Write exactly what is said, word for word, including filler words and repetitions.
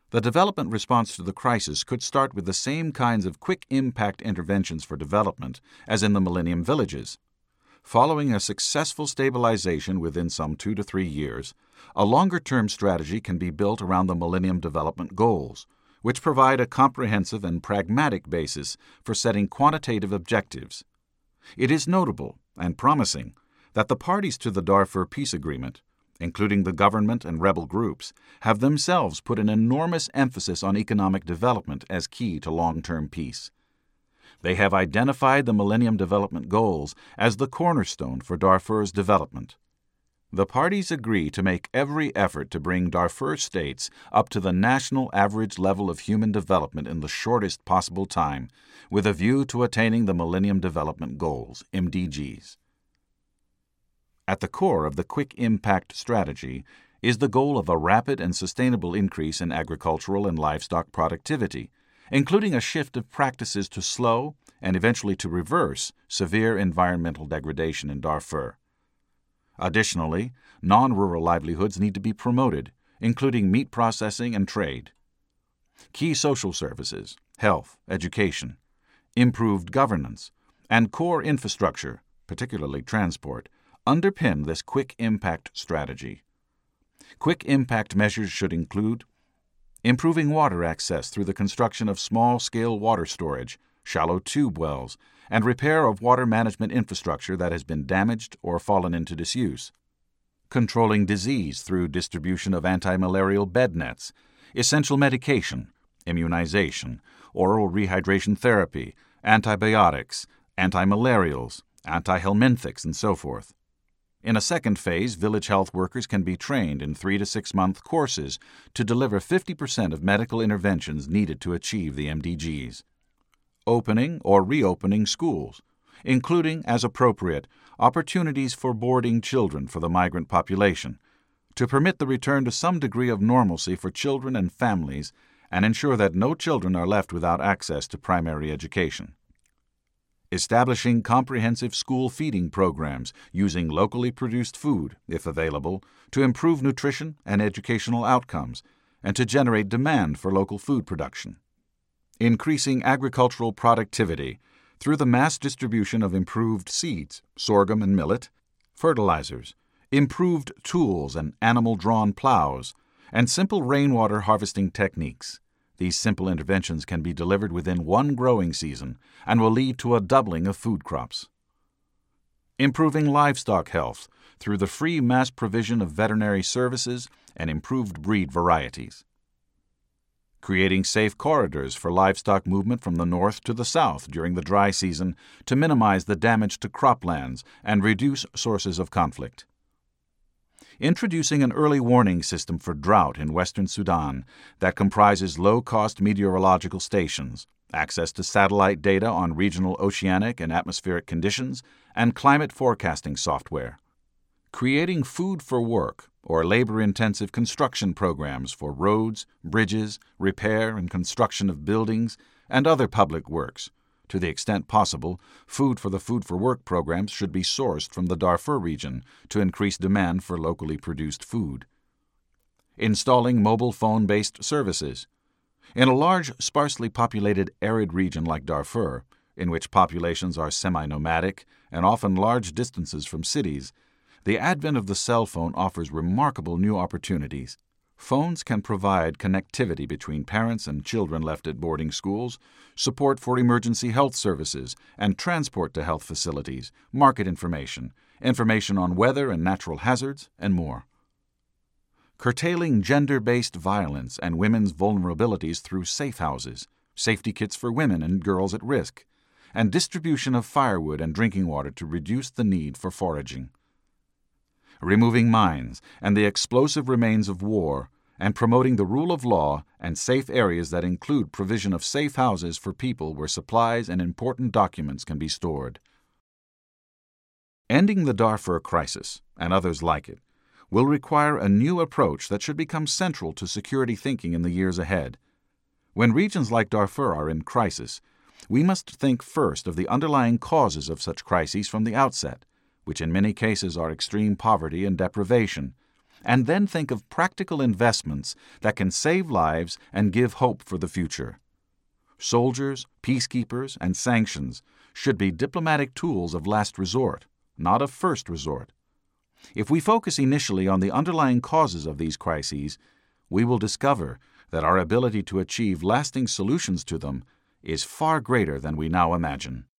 The development response to the crisis could start with the same kinds of quick-impact interventions for development as in the Millennium Villages. Following a successful stabilization within some two to three years, a longer-term strategy can be built around the Millennium Development Goals, which provide a comprehensive and pragmatic basis for setting quantitative objectives. It is notable and promising that the parties to the Darfur Peace Agreement, including the government and rebel groups, have themselves put an enormous emphasis on economic development as key to long-term peace. They have identified the Millennium Development Goals as the cornerstone for Darfur's development. The parties agree to make every effort to bring Darfur states up to the national average level of human development in the shortest possible time, with a view to attaining the Millennium Development Goals, M D Gs. At the core of the Quick Impact strategy is the goal of a rapid and sustainable increase in agricultural and livestock productivity, including a shift of practices to slow and eventually to reverse severe environmental degradation in Darfur. Additionally, non-rural livelihoods need to be promoted, including meat processing and trade. Key social services, health, education, improved governance, and core infrastructure, particularly transport, underpin this quick impact strategy. Quick impact measures should include improving water access through the construction of small-scale water storage, shallow tube wells, and repair of water management infrastructure that has been damaged or fallen into disuse. Controlling disease through distribution of anti-malarial bed nets, essential medication, immunization, oral rehydration therapy, antibiotics, antimalarials, antihelminthics, and so forth. In a second phase, village health workers can be trained in three to six month courses to deliver fifty percent of medical interventions needed to achieve the M D Gs. Opening or reopening schools, including, as appropriate, opportunities for boarding children for the migrant population, to permit the return to some degree of normalcy for children and families and ensure that no children are left without access to primary education. Establishing comprehensive school feeding programs using locally produced food, if available, to improve nutrition and educational outcomes and to generate demand for local food production. Increasing agricultural productivity through the mass distribution of improved seeds, sorghum and millet, fertilizers, improved tools and animal-drawn plows, and simple rainwater harvesting techniques. These simple interventions can be delivered within one growing season and will lead to a doubling of food crops. Improving livestock health through the free mass provision of veterinary services and improved breed varieties. Creating safe corridors for livestock movement from the north to the south during the dry season to minimize the damage to croplands and reduce sources of conflict. Introducing an early warning system for drought in western Sudan that comprises low-cost meteorological stations, access to satellite data on regional oceanic and atmospheric conditions, and climate forecasting software. Creating food for work or labor-intensive construction programs for roads, bridges, repair and construction of buildings, and other public works. To the extent possible, food for the Food for Work programs should be sourced from the Darfur region to increase demand for locally produced food. Installing mobile phone-based services. In a large, sparsely populated arid region like Darfur, in which populations are semi-nomadic and often large distances from cities, the advent of the cell phone offers remarkable new opportunities. Phones can provide connectivity between parents and children left at boarding schools, support for emergency health services, and transport to health facilities, market information, information on weather and natural hazards, and more. Curtailing gender-based violence and women's vulnerabilities through safe houses, safety kits for women and girls at risk, and distribution of firewood and drinking water to reduce the need for foraging. Removing mines and the explosive remains of war, and promoting the rule of law and safe areas that include provision of safe houses for people where supplies and important documents can be stored. Ending the Darfur crisis, and others like it, will require a new approach that should become central to security thinking in the years ahead. When regions like Darfur are in crisis, we must think first of the underlying causes of such crises from the outset, which in many cases are extreme poverty and deprivation, and then think of practical investments that can save lives and give hope for the future. Soldiers, peacekeepers, and sanctions should be diplomatic tools of last resort, not of first resort. If we focus initially on the underlying causes of these crises, we will discover that our ability to achieve lasting solutions to them is far greater than we now imagine.